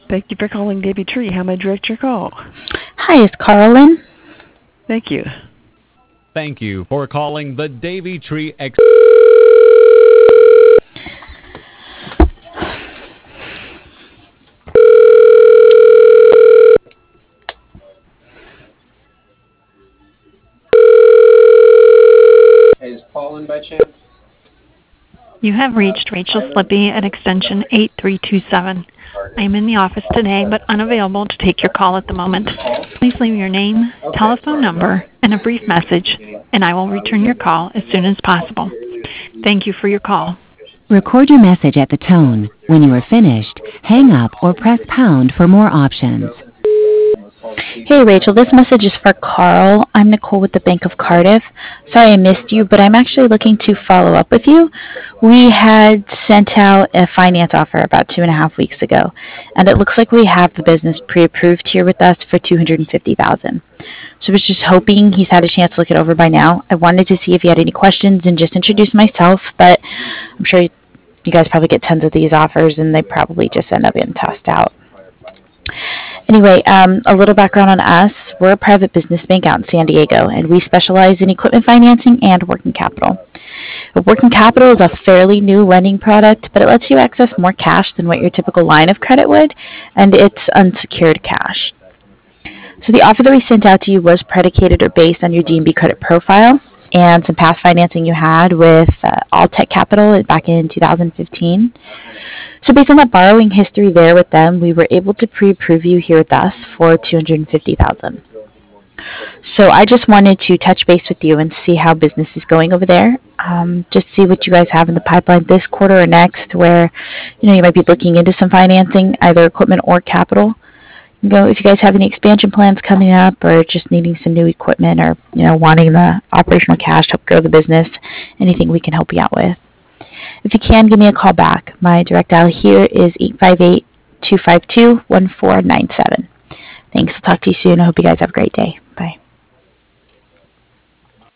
Thank you for calling Davy Tree. How may I direct your call? Hi, is Carlin? Thank you. Thank you for calling the Davy Tree Hey, is Paul in by chance? You have reached Rachel Slippy at extension 8327. I am in the office today, but unavailable to take your call at the moment. Please leave your name, telephone number, and a brief message, and I will return your call as soon as possible. Thank you for your call. Record your message at the tone. When you are finished, hang up or press pound for more options. Hey, Rachel, this message is for Carl. I'm Nicole with the Bank of Cardiff. Sorry I missed you, but I'm actually looking to follow up with you. We had sent out a finance offer about 2.5 weeks ago, and it looks like we have the business pre-approved here with us for $250,000. So I was just hoping he's had a chance to look it over by now. I wanted to see if he had any questions and just introduce myself, but I'm sure you guys probably get tons of these offers, and they probably just end up getting tossed out. Anyway, a little background on us. We're a private business bank out in San Diego, and we specialize in equipment financing and working capital. Working capital is a fairly new lending product, but it lets you access more cash than what your typical line of credit would, and it's unsecured cash. So the offer that we sent out to you was predicated or based on your D&B credit profile and some past financing you had with Alltech Capital back in 2015. So based on that borrowing history there with them, we were able to pre-approve you here with us for $250,000. So I just wanted to touch base with you and see how business is going over there. Just see what you guys have in the pipeline this quarter or next, where you might be looking into some financing, either equipment or capital. If you guys have any expansion plans coming up, or just needing some new equipment, or wanting the operational cash to help grow the business, anything we can help you out with. If you can, give me a call back. My direct dial here is 858-252-1497. Thanks. I'll talk to you soon. I hope you guys have a great day.